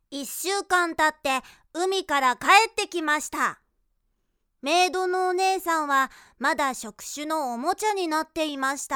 1週間経って海から帰ってきました。メイドのお姉さんはまだ触手のおもちゃになっていました。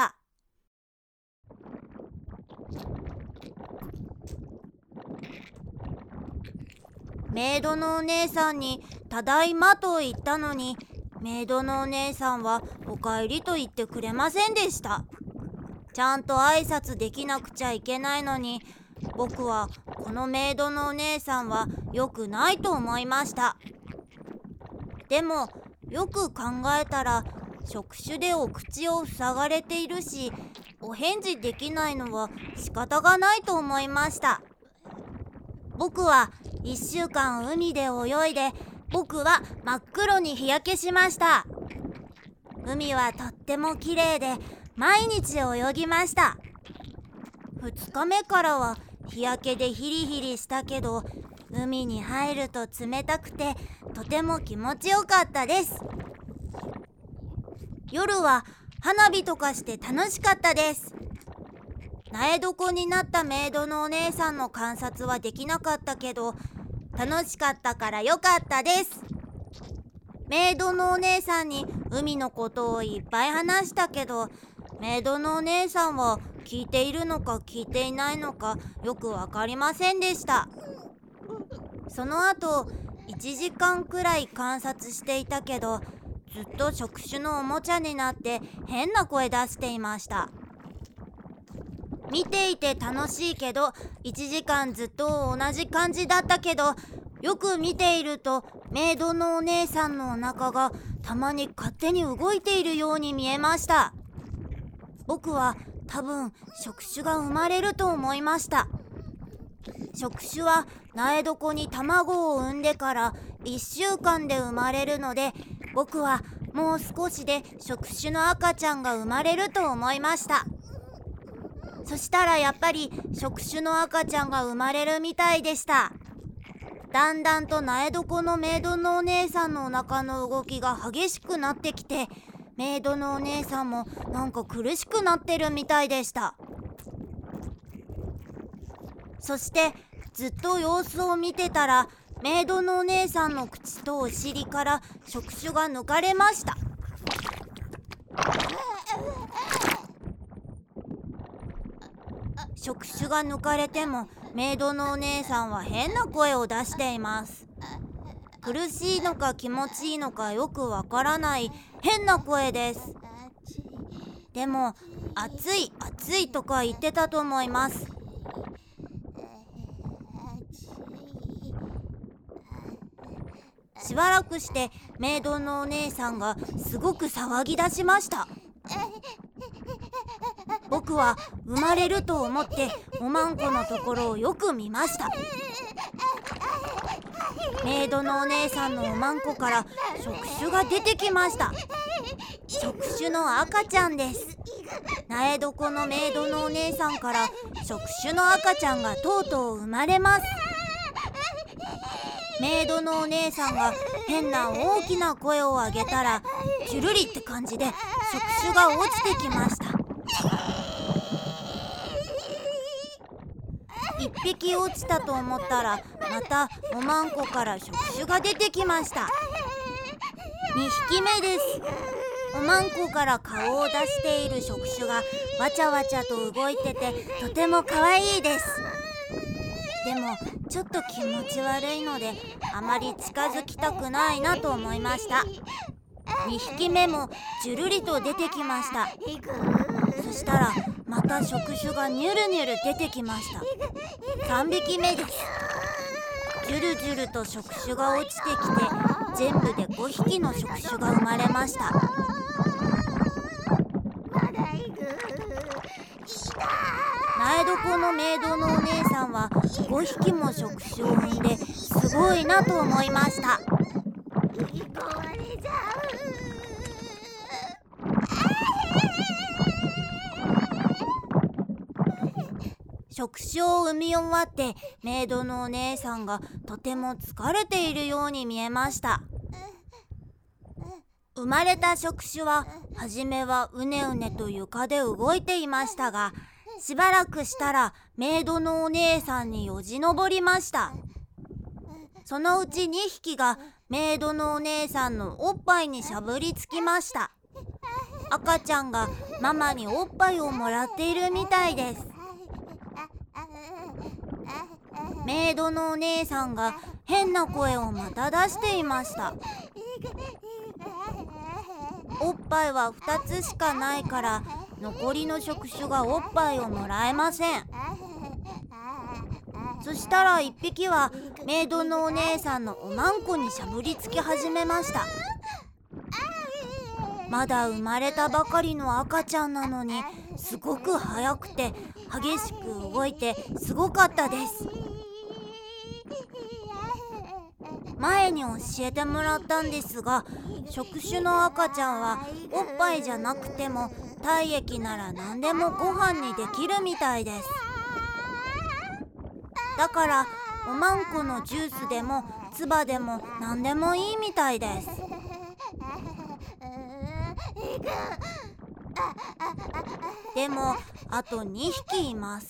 メイドのお姉さんにただいまと言ったのに、メイドのお姉さんはおかえりと言ってくれませんでした。ちゃんと挨拶できなくちゃいけないのに、僕はこのメイドのお姉さんは良くないと思いました。でもよく考えたら触手でお口を塞がれているし、お返事できないのは仕方がないと思いました。僕は1週間海で泳いで、僕は真っ黒に日焼けしました。海はとっても綺麗で毎日泳ぎました。2日目からは日焼けでヒリヒリしたけど、海に入ると冷たくてとても気持ちよかったです。夜は花火とかして楽しかったです。苗床になったメイドのお姉さんの観察はできなかったけど、楽しかったからよかったです。メイドのお姉さんに海のことをいっぱい話したけど、メイドのお姉さんは聞いているのか聞いていないのかよくわかりませんでした。その後1時間くらい観察していたけど、ずっと触手のおもちゃになって変な声出していました。見ていて楽しいけど、1時間ずっと同じ感じだったけど、よく見ているとメイドのお姉さんのお腹がたまに勝手に動いているように見えました。僕は多分触手が生まれると思いました。触手は苗床に卵を産んでから1週間で生まれるので、僕はもう少しで触手の赤ちゃんが生まれると思いました。そしたらやっぱり触手の赤ちゃんが生まれるみたいでした。だんだんと苗床のメイドのお姉さんのお腹の動きが激しくなってきて、メイドのお姉さんもなんか苦しくなってるみたいでした。そしてずっと様子を見てたら、メイドのお姉さんの口とお尻から触手が抜かれました。触手が抜かれてもメイドのお姉さんは変な声を出しています。苦しいのか気持ちいいのかよくわからない変な声です。でも暑い暑いとか言ってたと思います。しばらくしてメイドのお姉さんがすごく騒ぎ出しました。僕は生まれると思っておまんこのところをよく見ました。メイドのお姉さんのおまんこから触手が出てきました。触手の赤ちゃんです。苗床のメイドのお姉さんから触手の赤ちゃんがとうとう生まれます。メイドのお姉さんが変な大きな声を上げたら、ジュルリって感じで触手が落ちてきました。1匹落ちたと思ったら、またおまんこから触手が出てきました。2匹目です。おまんこから顔を出している触手がわちゃわちゃと動いててとても可愛いです。でもちょっと気持ち悪いのであまり近づきたくないなと思いました。2匹目もジュルリと出てきました。そしたらまた触手がニュルニュル出てきました。3匹目です。ジュルジュルと触手が落ちてきて全部で5匹の触手が生まれました。苗床のメイドのお姉さんは5匹も触手を産んですごいなと思いました。触手を産み終わってメイドのお姉さんがとても疲れているように見えました。生まれた触手は初めはうねうねと床で動いていましたが、しばらくしたらメイドのお姉さんによじ登りました。 そのうち2匹がメイドのお姉さんのおっぱいにしゃぶりつきました。赤ちゃんがママにおっぱいをもらっているみたいです。メイドのお姉さんが変な声をまた出していました。おっぱいは2つしかないから残りの触手がおっぱいをもらえません。そしたら1匹はメイドのお姉さんのおまんこにしゃぶりつき始めました。まだ生まれたばかりの赤ちゃんなのにすごく速くて激しく動いてすごかったです。前に教えてもらったんですが、触手の赤ちゃんはおっぱいじゃなくても体液なら何でもご飯にできるみたいです。だからおまんこのジュースでも唾でも何でもいいみたいです。でもあと2匹います。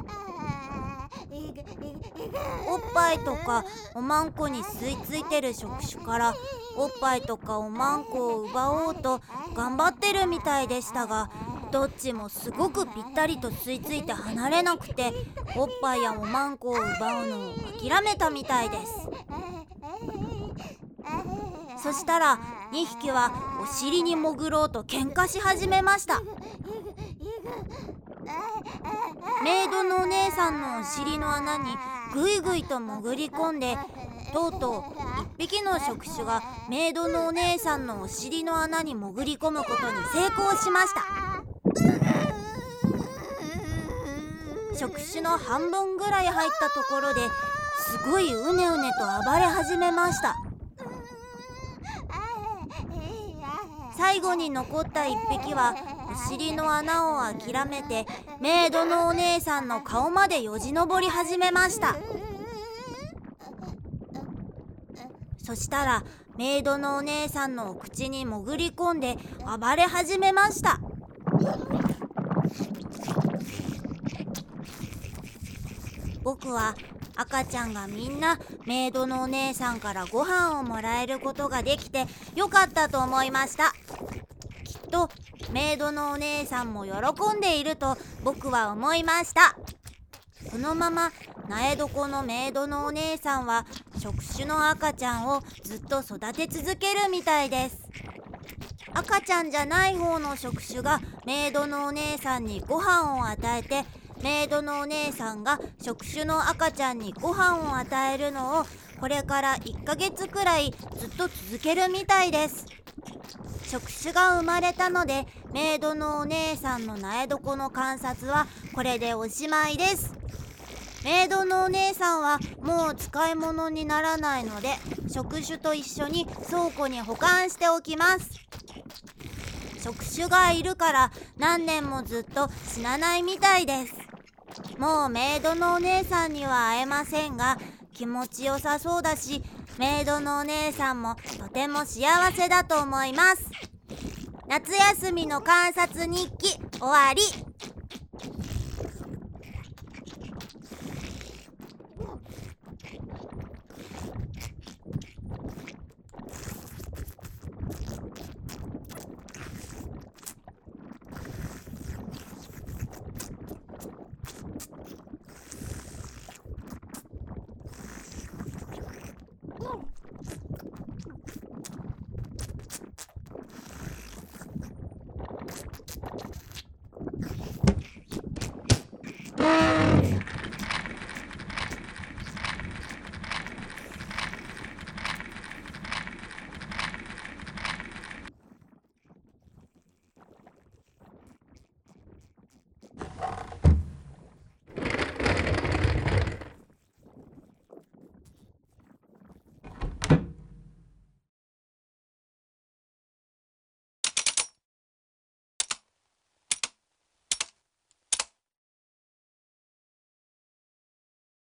おっぱいとかおまんこに吸い付いてる触手からおっぱいとかおまんこを奪おうと頑張ってるみたいでしたが、どっちもすごくぴったりと吸い付いて離れなくて、おっぱいやおまんこを奪うのを諦めたみたいです。そしたら2匹はお尻に潜ろうと喧嘩し始めました。メイドのお姉さんのお尻の穴にぐいぐいと潜り込んで、とうとう1匹の触手がメイドのお姉さんのお尻の穴に潜り込むことに成功しました。触手の半分ぐらい入ったところですごいうねうねと暴れ始めました。最後に残った1匹はお尻の穴を諦めてメイドのお姉さんの顔までよじ登り始めました。そしたらメイドのお姉さんのお口に潜り込んで暴れ始めました。僕は赤ちゃんがみんなメイドのお姉さんからご飯をもらえることができてよかったと思いました。きっとメイドのお姉さんも喜んでいると僕は思いました。このまま苗床のメイドのお姉さんは触手の赤ちゃんをずっと育て続けるみたいです。赤ちゃんじゃない方の触手がメイドのお姉さんにご飯を与えて、メイドのお姉さんが触手の赤ちゃんにご飯を与えるのをこれから1ヶ月くらいずっと続けるみたいです。触手が生まれたのでメイドのお姉さんの苗床の観察はこれでおしまいです。メイドのお姉さんはもう使い物にならないので触手と一緒に倉庫に保管しておきます。触手がいるから何年もずっと死なないみたいです。もうメイドのお姉さんには会えませんが気持ちよさそうだし、メイドのお姉さんもとても幸せだと思います。夏休みの観察日記終わり。